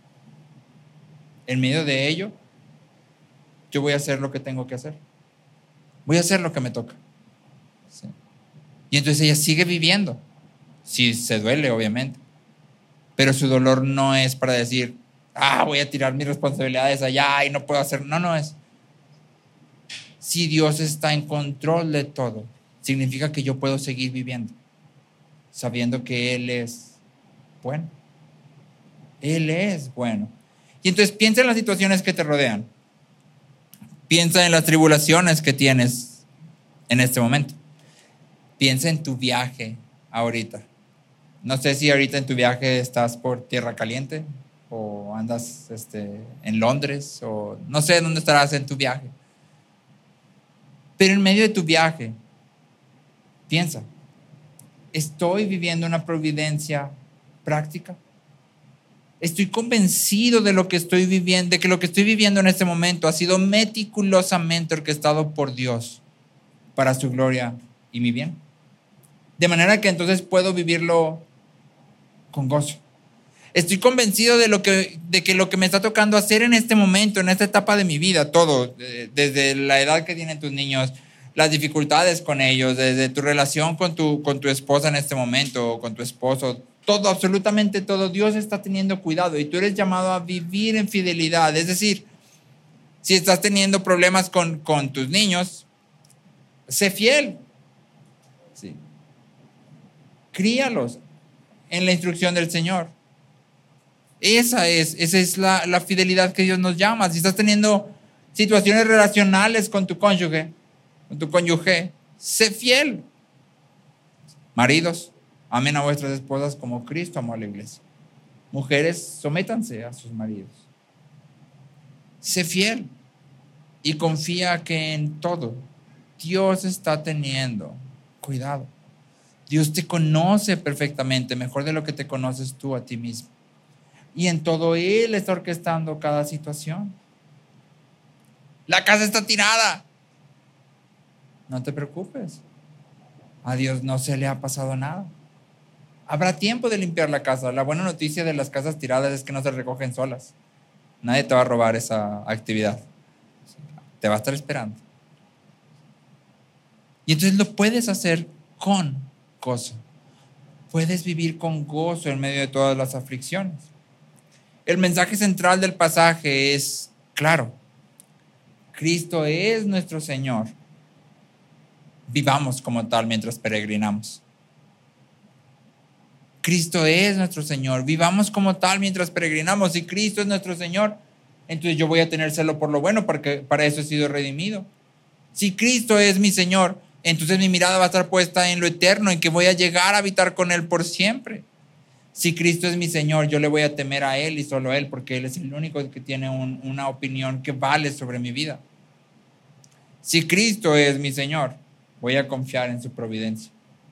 en medio de ello, yo voy a hacer lo que tengo que hacer. Voy a hacer lo que me toca. ¿Sí? Y entonces ella sigue viviendo. Sí, se duele, obviamente. Pero su dolor no es para decir, voy a tirar mis responsabilidades allá y no puedo hacer. No es. Si Dios está en control de todo, significa que yo puedo seguir viviendo, sabiendo que Él es bueno. Él es bueno. Y entonces piensa en las situaciones que te rodean. Piensa en las tribulaciones que tienes en este momento. Piensa en tu viaje ahorita. No sé si ahorita en tu viaje estás por tierra caliente o andas en Londres o no sé dónde estarás en tu viaje. Pero en medio de tu viaje, piensa, ¿estoy viviendo una providencia práctica? Estoy convencido de lo que estoy viviendo, de que lo que estoy viviendo en este momento ha sido meticulosamente orquestado por Dios para su gloria y mi bien. De manera que entonces puedo vivirlo con gozo. Estoy convencido de que lo que me está tocando hacer en este momento, en esta etapa de mi vida, todo, desde la edad que tienen tus niños, las dificultades con ellos, desde tu relación con tu esposa en este momento, con tu esposo, todo, absolutamente todo, Dios está teniendo cuidado y tú eres llamado a vivir en fidelidad. Es decir, si estás teniendo problemas con tus niños, sé fiel. Sí. Críalos en la instrucción del Señor. Esa es la fidelidad que Dios nos llama. Si estás teniendo situaciones relacionales con tu cónyuge, sé fiel. Maridos, amen a vuestras esposas como Cristo amó a la iglesia. Mujeres, sométanse a sus maridos. Sé fiel y confía que en todo Dios está teniendo cuidado. Dios te conoce perfectamente, mejor de lo que te conoces tú a ti mismo. Y en todo Él está orquestando cada situación. La casa está tirada. No te preocupes. A Dios no se le ha pasado nada. Habrá tiempo de limpiar la casa. La buena noticia de las casas tiradas es que no se recogen solas. Nadie te va a robar esa actividad. Te va a estar esperando. Y entonces lo puedes hacer con gozo. Puedes vivir con gozo en medio de todas las aflicciones. El mensaje central del pasaje es claro. Cristo es nuestro Señor. Vivamos como tal mientras peregrinamos. Cristo es nuestro Señor. Vivamos como tal mientras peregrinamos. Si Cristo es nuestro Señor, entonces yo voy a tener celo por lo bueno porque para eso he sido redimido. Si Cristo es mi Señor, entonces mi mirada va a estar puesta en lo eterno, en que voy a llegar a habitar con Él por siempre. Si Cristo es mi Señor, yo le voy a temer a Él y solo a Él, porque Él es el único que tiene una opinión que vale sobre mi vida. Si Cristo es mi Señor, voy a confiar en su providencia.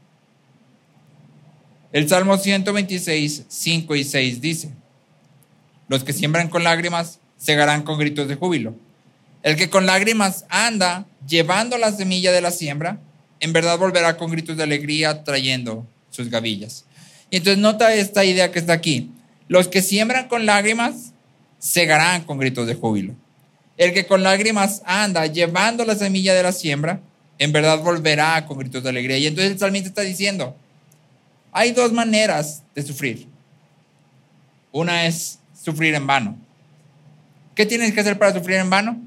El Salmo 126, 5 y 6 dice: los que siembran con lágrimas segarán con gritos de júbilo. El que con lágrimas anda llevando la semilla de la siembra, en verdad volverá con gritos de alegría trayendo sus gavillas. Y entonces nota esta idea que está aquí. Los que siembran con lágrimas segarán con gritos de júbilo. El que con lágrimas anda llevando la semilla de la siembra, en verdad volverá con gritos de alegría. Y entonces el salmista está diciendo, hay dos maneras de sufrir. Una es sufrir en vano. ¿Qué tienes que hacer para sufrir en vano?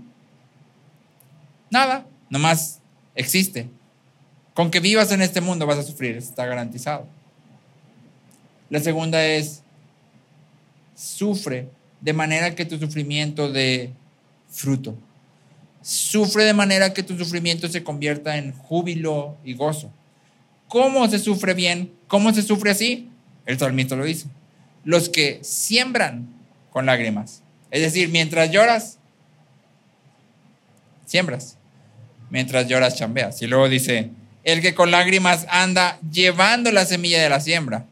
Nada, nomás existe. Con que vivas en este mundo vas a sufrir, está garantizado. La segunda es, sufre de manera que tu sufrimiento dé fruto. Sufre de manera que tu sufrimiento se convierta en júbilo y gozo. ¿Cómo se sufre bien? ¿Cómo se sufre así? El salmista lo dice. Los que siembran con lágrimas. Es decir, mientras lloras, siembras. Mientras lloras, chambeas. Y luego dice, el que con lágrimas anda llevando la semilla de la siembra.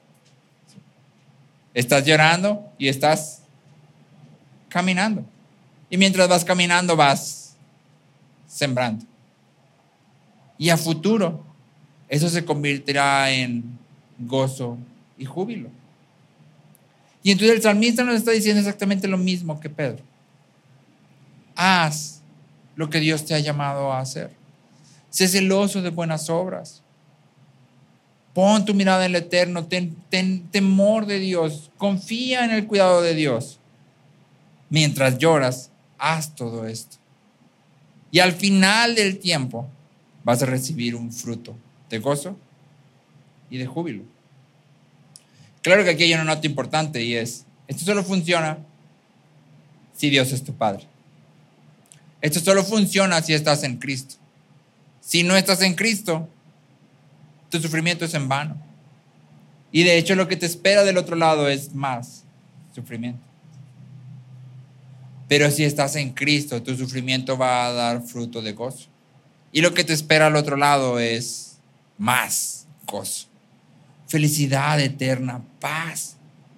Estás llorando y estás caminando. Y mientras vas caminando, vas sembrando. Y a futuro, eso se convertirá en gozo y júbilo. Y entonces el salmista nos está diciendo exactamente lo mismo que Pedro. Haz lo que Dios te ha llamado a hacer. Sé celoso de buenas obras. Pon tu mirada en el eterno. Ten temor de Dios. Confía en el cuidado de Dios. Mientras lloras, haz todo esto. Y al final del tiempo vas a recibir un fruto de gozo y de júbilo. Claro que aquí hay una nota importante y es, esto solo funciona si Dios es tu Padre. Esto solo funciona si estás en Cristo. Si no estás en Cristo, tu sufrimiento es en vano. Y de hecho lo que te espera del otro lado es más sufrimiento. Pero si estás en Cristo, tu sufrimiento va a dar fruto de gozo. Y lo que te espera al otro lado es más gozo, felicidad eterna, paz.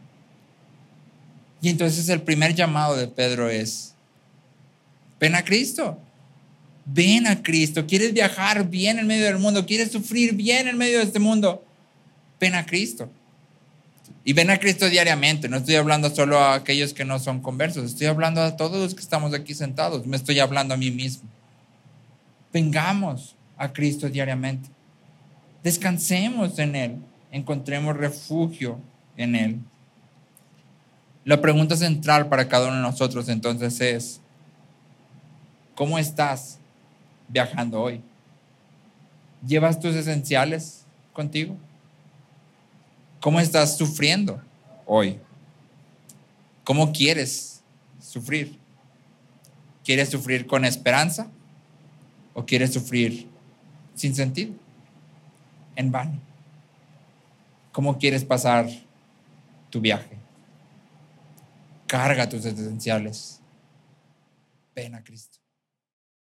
Y entonces el primer llamado de Pedro es, ven a Cristo. Ven a Cristo. ¿Quieres viajar bien en medio del mundo? ¿Quieres sufrir bien en medio de este mundo? Ven a Cristo. Y ven a Cristo diariamente. No estoy hablando solo a aquellos que no son conversos. Estoy hablando a todos los que estamos aquí sentados. Me estoy hablando a mí mismo. Vengamos a Cristo diariamente. Descansemos en Él. Encontremos refugio en Él. La pregunta central para cada uno de nosotros entonces es, ¿cómo estás viajando hoy? ¿Llevas tus esenciales contigo? ¿Cómo estás sufriendo hoy? ¿Cómo quieres sufrir? ¿Quieres sufrir con esperanza o quieres sufrir sin sentido? En vano. ¿Cómo quieres pasar tu viaje? Carga tus esenciales. Ven a Cristo.